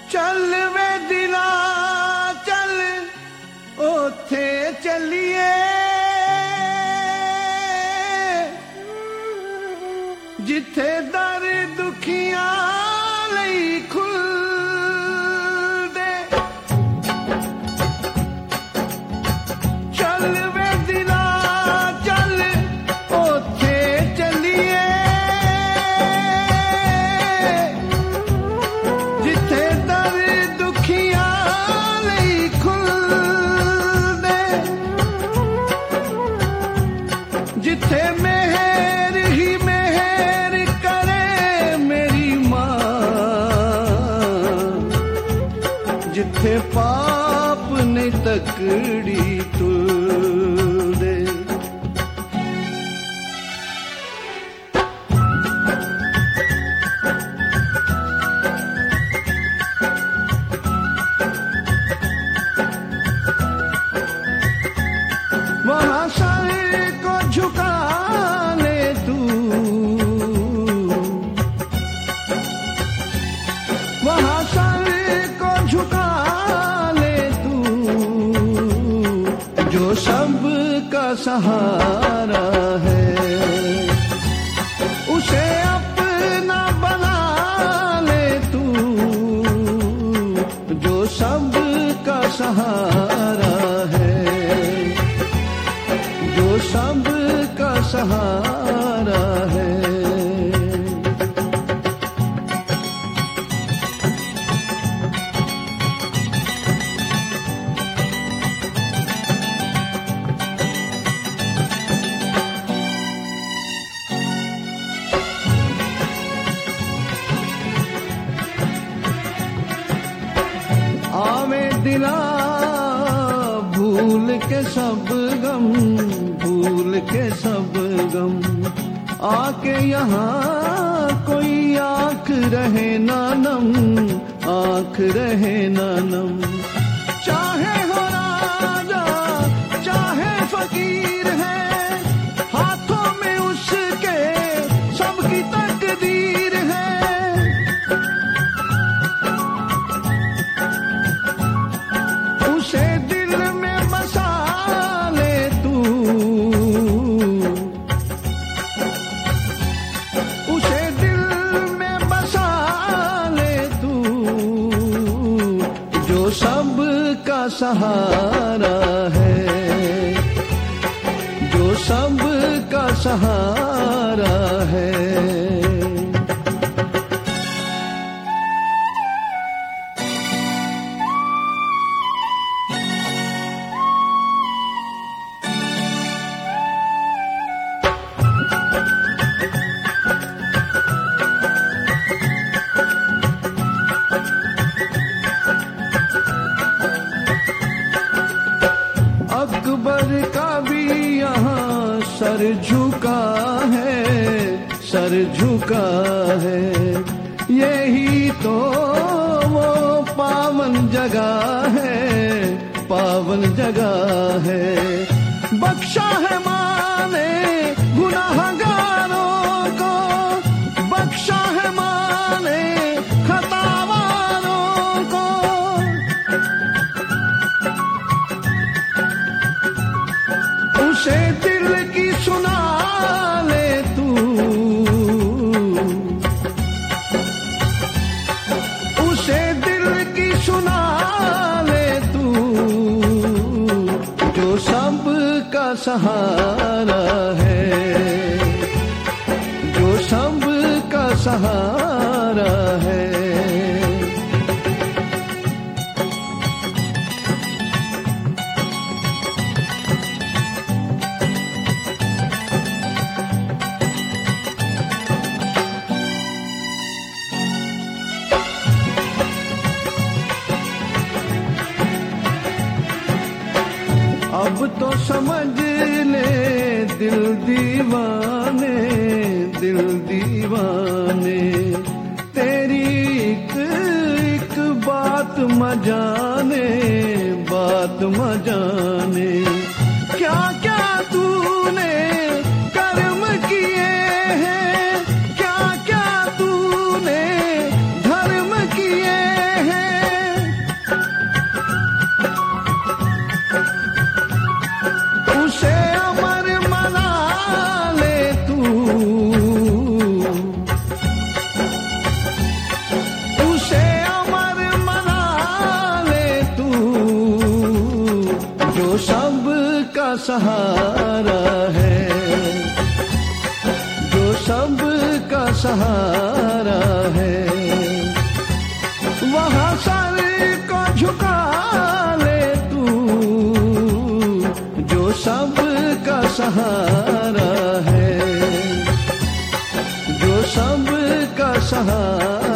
चल वे दिला चल ओथे चलिए जिथे दर दुखियां लई खुलदे चल वे दिला चल ओथे चलिए जिथे दर दुखियां लई खुलदे जिथे मेहर ही मेहर करे मेरी मां जिथे पाप नहीं तकड़ी तुलदे वहां सर को झुका ले तू वहां सर को झुका ले तू जो सब का सहारा है उसे अपना बना ले तू जो सब का सहारा है जो सब का सहारा है आवे दिला भूल के सब गम भूल के सब गम आके यहाँ कोई आँख रहे ना नम आँख रहे ना नम चाहे हो राजा चाहे फकीर है हाथों में उसके सबकी तकदीर है उसे दिल में बसा ले तू उसे दिल में बसा ले तू जो सब का सहारा है जो सब का सहारा है अकबर का भी यहाँ सर झुका है यही तो वो पावन जगह है बख्शा है माने गुनाहगारों को बख्शा है माने खतावारों को उसे दिल की सुना ले तू उसे दिल की सुना ले तू जो सब का सहारा है जो सब का सहारा है अब तो समझ ले दिल दीवाने तेरी एक बात मजाने क्या क्या तूने कर्म किए हैं क्या क्या तूने धर्म किए हैं सहारा है। वहाँ सर को झुका ले तू जो सबका सहारा है, जो सबका सहारा